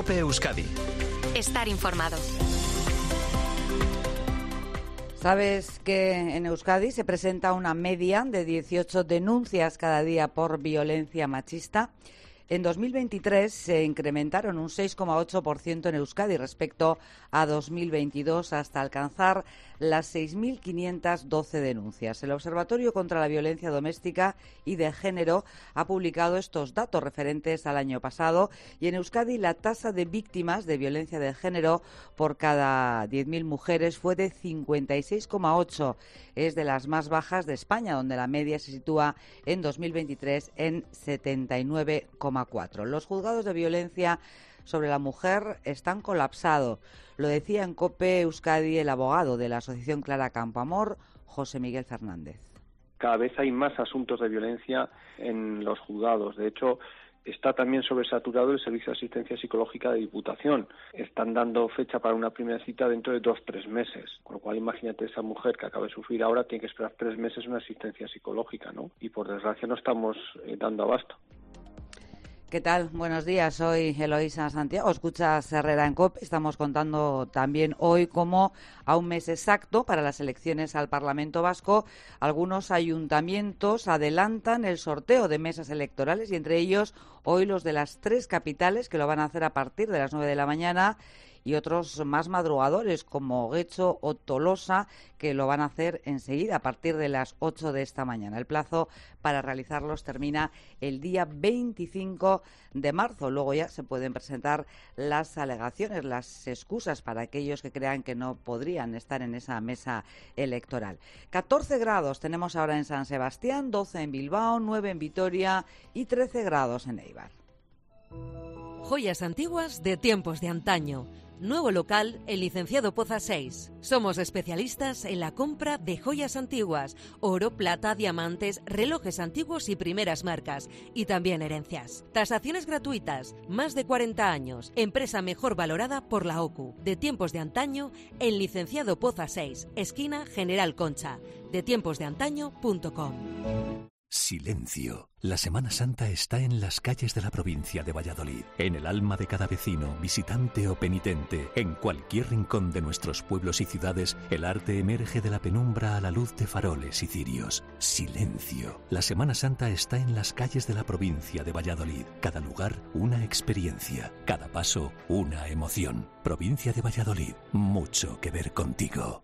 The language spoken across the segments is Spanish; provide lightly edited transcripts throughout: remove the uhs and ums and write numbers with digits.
COPE Euskadi. Estar informado. ¿Sabes que en Euskadi se presenta una media de 18 denuncias cada día por violencia machista? En 2023 se incrementaron un 6,8% en Euskadi respecto a 2022 hasta alcanzar las 6.512 denuncias. El Observatorio contra la Violencia Doméstica y de Género ha publicado estos datos referentes al año pasado y en Euskadi la tasa de víctimas de violencia de género por cada 10.000 mujeres fue de 56,8. Es de las más bajas de España, donde la media se sitúa en 2023 en 79,4. Los juzgados de violencia sobre la mujer están colapsados. Lo decía en COPE Euskadi el abogado de la Asociación Clara Campoamor, José Miguel Fernández. Cada vez hay más asuntos de violencia en los juzgados. De hecho, está también sobresaturado el Servicio de Asistencia Psicológica de Diputación. Están dando fecha para una primera cita dentro de 2-3 meses. Con lo cual, imagínate, esa mujer que acaba de sufrir ahora tiene que esperar 3 meses una asistencia psicológica, ¿no? Y por desgracia no estamos dando abasto. ¿Qué tal? Buenos días, soy Eloísa Santiago, escuchas Herrera en COPE. Estamos contando también hoy cómo a un mes exacto para las elecciones al Parlamento Vasco, algunos ayuntamientos adelantan el sorteo de mesas electorales y entre ellos hoy los de las 3 capitales que lo van a hacer a partir de las 9 de la mañana y otros más madrugadores como Guecho o Tolosa que lo van a hacer enseguida a partir de las 8 de esta mañana. El plazo para realizarlos termina el día 25 de marzo. Luego ya se pueden presentar las alegaciones, las excusas para aquellos que crean que no podrían estar en esa mesa electoral. 14 grados tenemos ahora en San Sebastián, 12 en Bilbao, 9 en Vitoria y 13 grados en Eibar. Joyas antiguas de tiempos de antaño. Nuevo local, el Licenciado Poza 6. Somos especialistas en la compra de joyas antiguas, oro, plata, diamantes, relojes antiguos y primeras marcas, y también herencias. Tasaciones gratuitas, más de 40 años, empresa mejor valorada por la OCU. De tiempos de antaño, el Licenciado Poza 6, esquina General Concha, detiemposdeantaño.com. Silencio. La Semana Santa está en las calles de la provincia de Valladolid, en el alma de cada vecino, visitante o penitente. En cualquier rincón de nuestros pueblos y ciudades, el arte emerge de la penumbra a la luz de faroles y cirios. Silencio. La Semana Santa está en las calles de la provincia de Valladolid. Cada lugar, una experiencia. Cada paso, una emoción. Provincia de Valladolid. Mucho que ver contigo.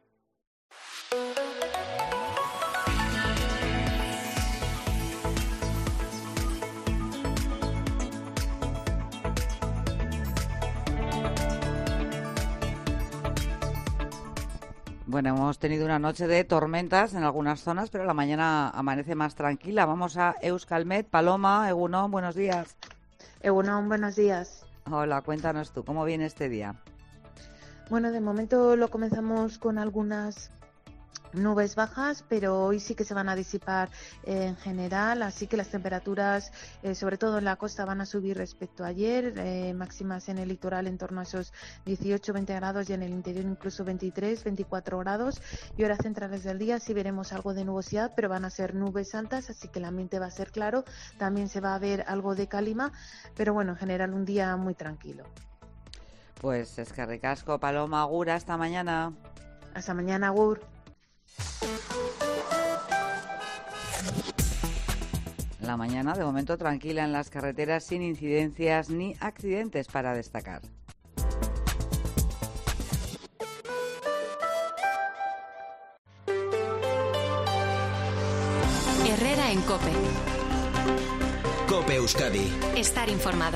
Bueno, hemos tenido una noche de tormentas en algunas zonas, pero la mañana amanece más tranquila. Vamos a Euskalmet. Paloma, Egunon, buenos días. Egunon, buenos días. Hola, cuéntanos tú, ¿cómo viene este día? Bueno, de momento lo comenzamos con algunas nubes bajas, pero hoy sí que se van a disipar en general, así que las temperaturas, sobre todo en la costa, van a subir respecto a ayer, máximas en el litoral en torno a esos 18-20 grados y en el interior incluso 23-24 grados. Y horas centrales del día sí veremos algo de nubosidad, pero van a ser nubes altas, así que el ambiente va a ser claro. También se va a ver algo de calima, pero bueno, en general un día muy tranquilo. Pues es que ricasco, Paloma, agur, hasta mañana. Hasta mañana, agur. La mañana de momento tranquila en las carreteras sin incidencias ni accidentes para destacar. Herrera en COPE. COPE Euskadi. Estar informado.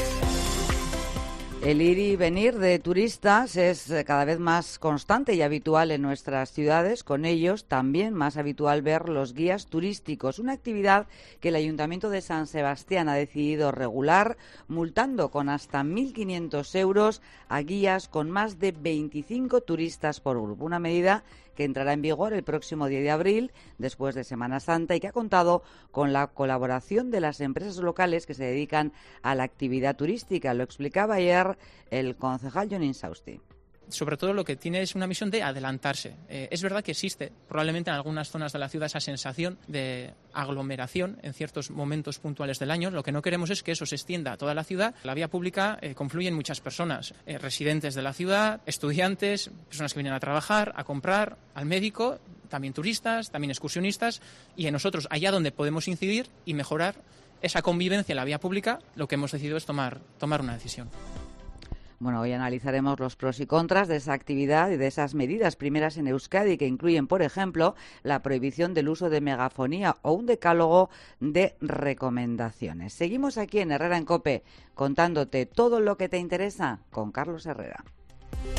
El ir y venir de turistas es cada vez más constante y habitual en nuestras ciudades. Con ellos también más habitual ver los guías turísticos, una actividad que el Ayuntamiento de San Sebastián ha decidido regular, multando con hasta 1.500 euros a guías con más de 25 turistas por grupo. Una medida que entrará en vigor el próximo 10 de abril, después de Semana Santa, y que ha contado con la colaboración de las empresas locales que se dedican a la actividad turística. Lo explicaba ayer el concejal Jon Insausti. sobre todo lo que tiene es una misión de adelantarse. Es verdad que existe probablemente en algunas zonas de la ciudad esa sensación de aglomeración en ciertos momentos puntuales del año. Lo que no queremos es que eso se extienda a toda la ciudad. La vía pública confluyen muchas personas, residentes de la ciudad, estudiantes, personas que vienen a trabajar, a comprar, al médico, también turistas, también excursionistas, y en nosotros, allá donde podemos incidir y mejorar esa convivencia en la vía pública, lo que hemos decidido es tomar una decisión. Bueno, hoy analizaremos los pros y contras de esa actividad y de esas medidas primeras en Euskadi que incluyen, por ejemplo, la prohibición del uso de megafonía o un decálogo de recomendaciones. Seguimos aquí en Herrera en COPE contándote todo lo que te interesa con Carlos Herrera.